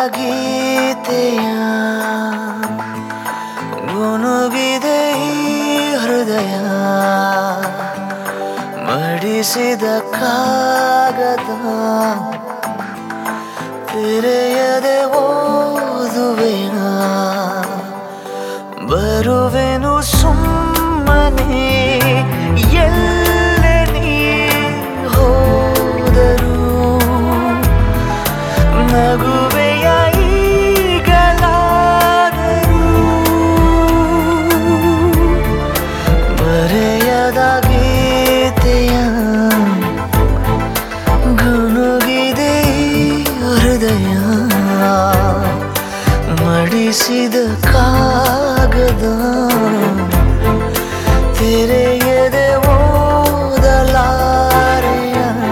ಗೀತೆಯ ಗುನುಗಿದೆ ಈ ಹೃದಯ ಮಡಿಸಿದ ಕಾಗದ ತೆರೆಯದೆ ಓದುವೆಯ ಬರುವೆನು ಸುಮ್ಮನೆ ಎಲ್ಲೆ ನೀ ಹೋದರು ನಗುವೆಯ ಈಗಲಾದರೂ ಬರೆಯದ ಗೀತೆಯ ಗುನುಗಿದೆ ಹೃದಯ ಮಡಿಸಿದ ಕಾಗದ ತೆರೆಯದೆ ಓದಲಾರೆಯ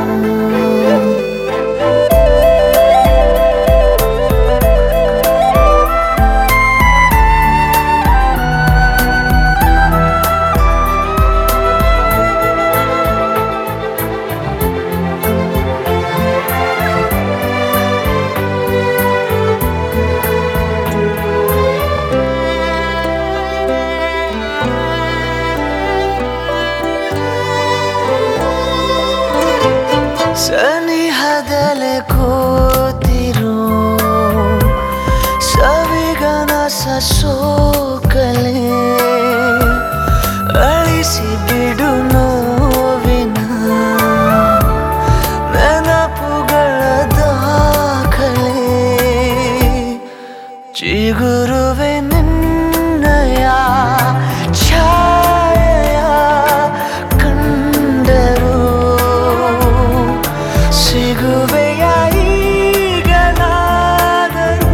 ಸನಿಹದಲೆ ಕೂತಿರು ಸವಿಗನಸ ಸೋಕಲೆ ಅಳಿಸಿ ಬಿಡು ನೋವಿನ ನೆನಪುಗಳ ದಾಖಲೆ ಚಿಗುರುವೆ ನಿನ್ನಯ ಛಾಯೆಯ ಕಂಡರು ಸಿಗುವೆಯ ಈಗಲಾದರೂ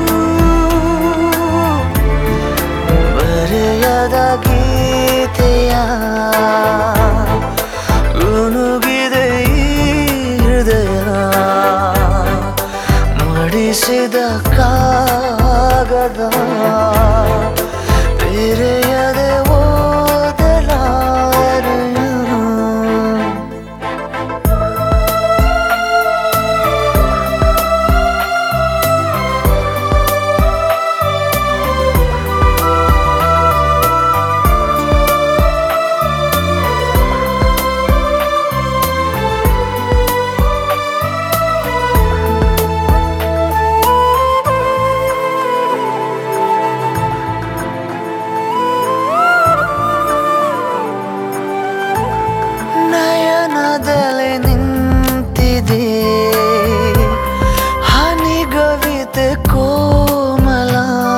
ಬರೆಯದ ಗೀತೆಯ ಗುನುಗಿದೆ ಈ ಹೃದಯ ಮಡಿಸಿದ ಕಾಗದ ತೆರೆಯದೆ ಓದಲಾರೆಯ ನಯನದಲೆ ನಿಂತಿದೆ ಹನಿಗವಿತೆ ಕೋಮಲ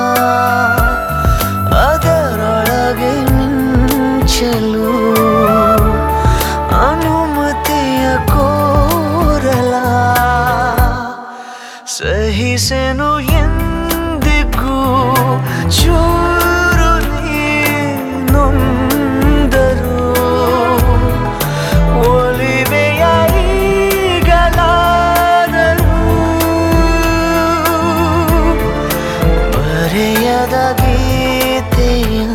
ಅದರೊಳಗೆ ಮಿಂಚಲು ಅನುಮತಿಯ ಕೋರಲ ಸಹಿಸೆನು ಎಂದಿಗೂ ಚೂರು ನೀನೊಂದರು ಒಲಿವೆಯ ಈಗಲಾದರೂ ಬರೆಯದ ಗೀತೆಯ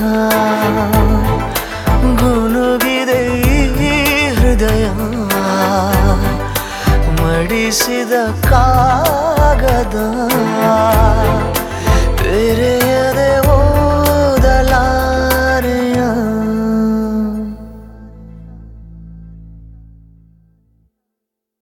ಗುನುಗಿದೆ ಈ ಹೃದಯ ಮಡಿಸಿದ ಕಾಗದ